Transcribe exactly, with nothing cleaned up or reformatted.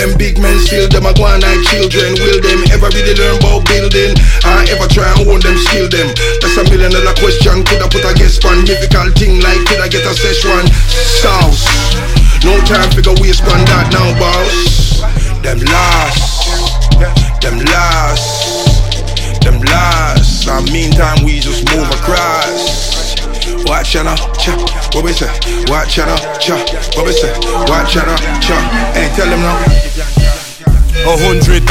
them big men still, them a go on like children. Will them ever really learn about building? I ever try and own them, skill them? That's a million dollar question. Could I put a guest on? Difficult thing like could I get a session? Sauce. No time for go waste on that now, boss. Them lost. Them lost. Them lost. And meantime we just move across. Watch out, cha, what we say? Watch out, cha, what we say? Watch out, cha. Hey, tell them now. A hundred